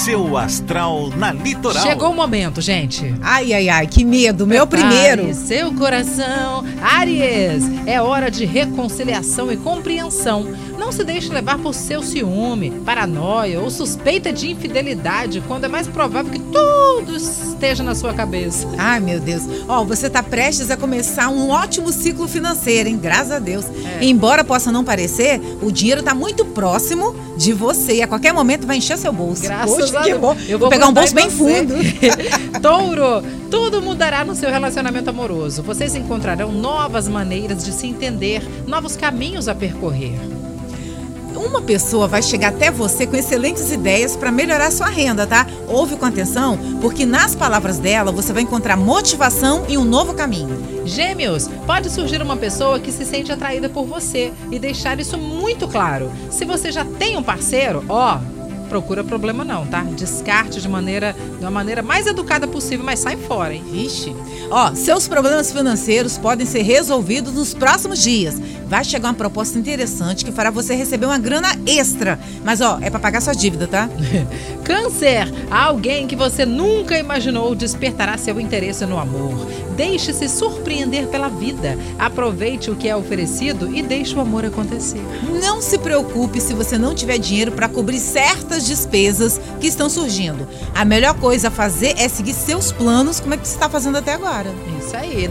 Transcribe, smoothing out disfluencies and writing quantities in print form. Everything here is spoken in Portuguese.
seu astral na Litoral. Chegou o momento, gente. Ai, ai, ai, que medo. Meu primeiro. Seu coração. Áries, é hora de reconciliação e compreensão. Não se deixe levar por seu ciúme, paranoia ou suspeita de infidelidade, quando é mais provável que tudo esteja na sua cabeça. Ai, meu Deus. Ó, você tá prestes a começar um ótimo ciclo financeiro, hein? Graças a Deus. Embora possa não parecer, o dinheiro tá muito próximo de você e a qualquer momento vai encher seu bolso. Graças a que Deus. bom. Eu vou pegar um bolso bem você. fundo. Touro, tudo mudará no seu relacionamento amoroso. Vocês encontrarão novas maneiras de se entender, novos caminhos a percorrer. Uma pessoa vai chegar até você com excelentes ideias para melhorar sua renda, tá? Ouve com atenção, porque nas palavras dela você vai encontrar motivação e um novo caminho. Gêmeos, pode surgir uma pessoa que se sente atraída por você e deixar isso muito claro. Se você já tem um parceiro, procura problema não, tá? Descarte de uma maneira mais educada possível, mas sai fora, hein? Vixe. Ó, seus problemas financeiros podem ser resolvidos nos próximos dias. Vai chegar uma proposta interessante que fará você receber uma grana extra. Mas, é pra pagar sua dívida, tá? Câncer, alguém que você nunca imaginou despertará seu interesse no amor. Deixe-se surpreender pela vida. Aproveite o que é oferecido e deixe o amor acontecer. Não se preocupe se você não tiver dinheiro para cobrir certas despesas que estão surgindo. A melhor coisa a fazer é seguir seus planos, como é que você está fazendo até agora. Isso aí.